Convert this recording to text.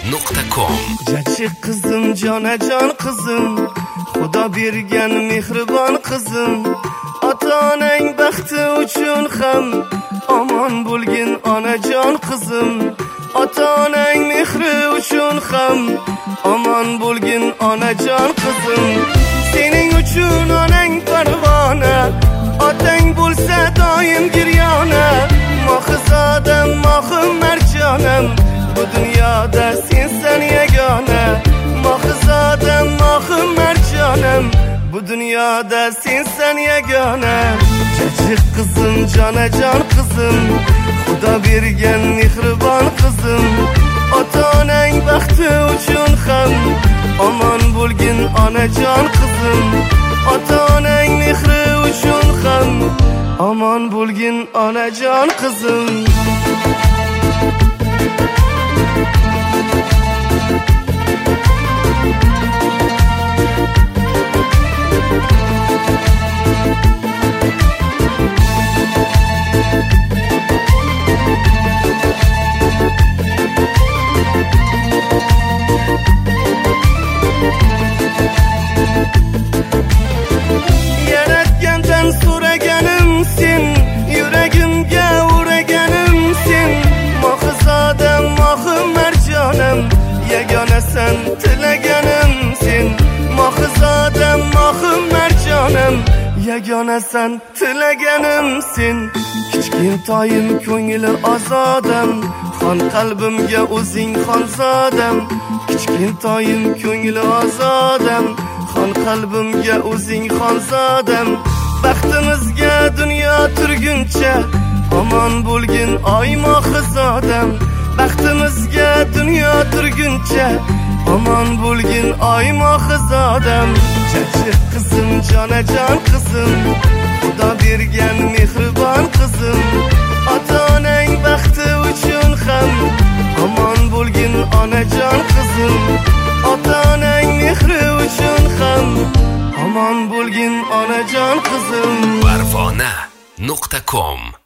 Farvona.com. Jachi qizim, jonajon qizim, Xudo bergan mehribon qizim, ota-onang baxti uchun ham omon bo'lgin onajon qizim, ota-onang mehri uchun ham omon bo'lgin onajon qizim. Sening uchun onang Farvona, otang bo'lsa doim giryona, mohizodam, mohim marjonam, bu dunyoda sensan yagona. Mohizodam, mohim marjonam, bu dunyoda sensan yagona. Jachi qizim, jonajon qizim, Xudo bergan mehribon qizim, ota-onang baxti uchun ham omon bo'lgin onajon qizim, ota-onang mehri uchun ham omon bo'lgin onajon qizim. Yaratgandan so'raganim sen, yuragimga uraganim sen, mohizodam, mohim marjonam, yagonasan tilaganim sen. Mohizodam, mohim marjonam, yagonasan tilaganim sen. Kichkintoyim ko'ngli ozodam, xon qalbimga o'zing xonzodam. Kichkintoyim ko'ngli ozodam, xon qalbimga o'zing xonzodam. Baxtimizga dunyo turguncha omon bo'lgin oy mohizodam. Baxtimizga dunyo turguncha omon bo'lgin oy mohizodam. Jachi qizim, jonajon qizim, Xudo bergan mehribon qizim, ota-onang baxti uchun ham omon bo'lgin onajon qizim, ota-onang mehri uchun ham omon bo'lgin onajon qizim. Farvona.com